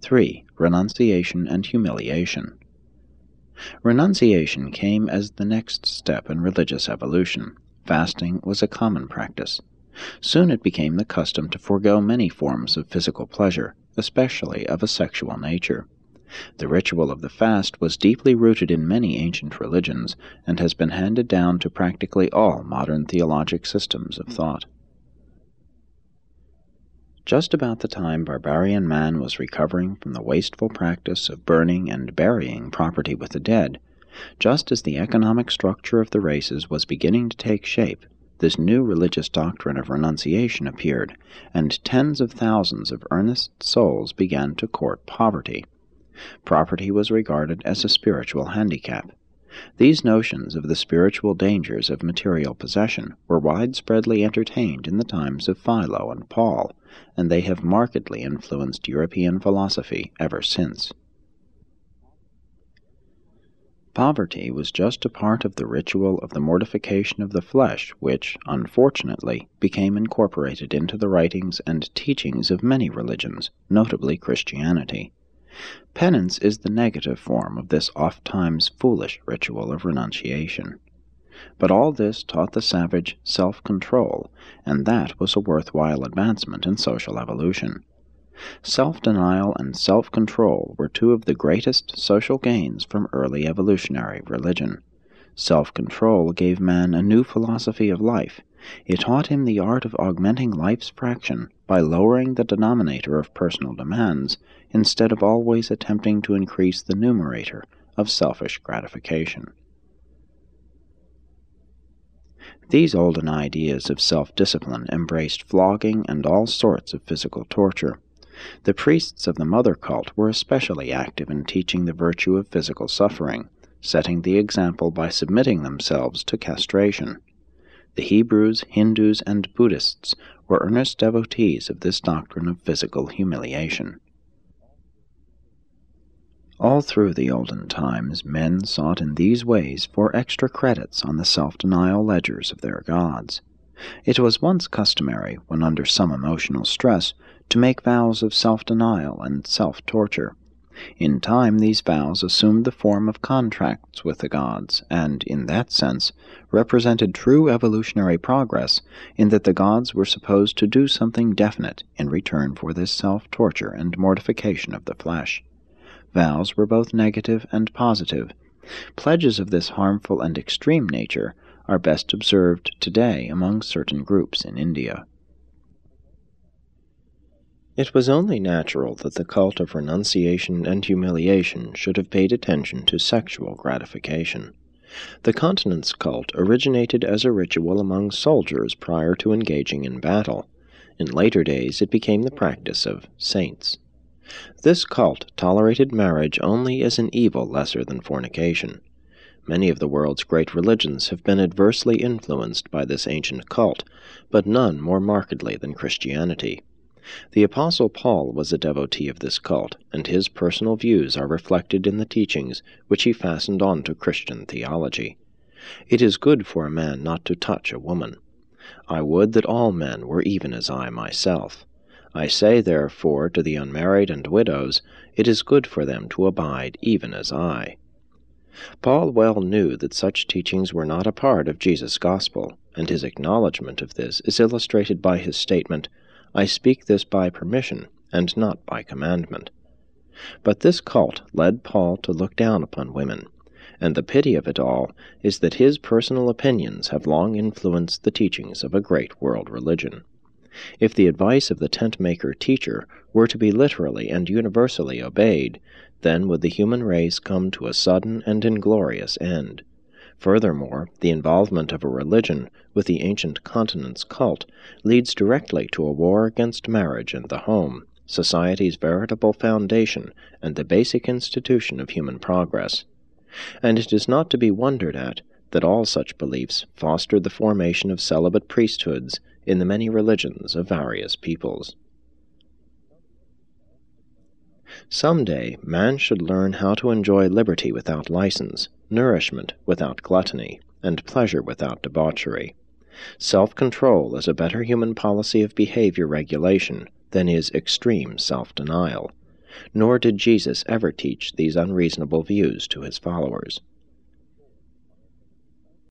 3. Renunciation and humiliation. Renunciation came as the next step in religious evolution. Fasting was a common practice. Soon it became the custom to forego many forms of physical pleasure, especially of a sexual nature. The ritual of the fast was deeply rooted in many ancient religions and has been handed down to practically all modern theologic systems of thought. Just about the time barbarian man was recovering from the wasteful practice of burning and burying property with the dead, just as the economic structure of the races was beginning to take shape, this new religious doctrine of renunciation appeared, and tens of thousands of earnest souls began to court poverty. Property was regarded as a spiritual handicap. These notions of the spiritual dangers of material possession were widespreadly entertained in the times of Philo and Paul, and they have markedly influenced European philosophy ever since. Poverty was just a part of the ritual of the mortification of the flesh which, unfortunately, became incorporated into the writings and teachings of many religions, notably Christianity. Penance is the negative form of this oft-times foolish ritual of renunciation. But all this taught the savage self-control, and that was a worthwhile advancement in social evolution. Self-denial and self-control were two of the greatest social gains from early evolutionary religion. Self-control gave man a new philosophy of life. It taught him the art of augmenting life's fraction by lowering the denominator of personal demands, instead of always attempting to increase the numerator of selfish gratification. These olden ideas of self-discipline embraced flogging and all sorts of physical torture. The priests of the mother cult were especially active in teaching the virtue of physical suffering, setting the example by submitting themselves to castration. The Hebrews, Hindus, and Buddhists were earnest devotees of this doctrine of physical humiliation. All through the olden times, men sought in these ways for extra credits on the self-denial ledgers of their gods. It was once customary, when under some emotional stress, to make vows of self-denial and self-torture. In time, these vows assumed the form of contracts with the gods, and, in that sense, represented true evolutionary progress, in that the gods were supposed to do something definite in return for this self-torture and mortification of the flesh. Vows were both negative and positive. Pledges of this harmful and extreme nature are best observed today among certain groups in India. It was only natural that the cult of renunciation and humiliation should have paid attention to sexual gratification. The continence cult originated as a ritual among soldiers prior to engaging in battle. In later days it became the practice of saints. This cult tolerated marriage only as an evil lesser than fornication. Many of the world's great religions have been adversely influenced by this ancient cult, but none more markedly than Christianity. The Apostle Paul was a devotee of this cult, and his personal views are reflected in the teachings which he fastened on to Christian theology. It is good for a man not to touch a woman. I would that all men were even as I myself. I say, therefore, to the unmarried and widows, it is good for them to abide even as I. Paul well knew that such teachings were not a part of Jesus' gospel, and his acknowledgment of this is illustrated by his statement, I speak this by permission, and not by commandment. But this cult led Paul to look down upon women, and the pity of it all is that his personal opinions have long influenced the teachings of a great world religion. If the advice of the tent-maker teacher were to be literally and universally obeyed, then would the human race come to a sudden and inglorious end. Furthermore, the involvement of a religion with the ancient continence cult leads directly to a war against marriage and the home, society's veritable foundation and the basic institution of human progress. And it is not to be wondered at that all such beliefs fostered the formation of celibate priesthoods in the many religions of various peoples. Some day man should learn how to enjoy liberty without license, nourishment without gluttony, and pleasure without debauchery. Self-control is a better human policy of behavior regulation than is extreme self-denial. nor did Jesus ever teach these unreasonable views to his followers.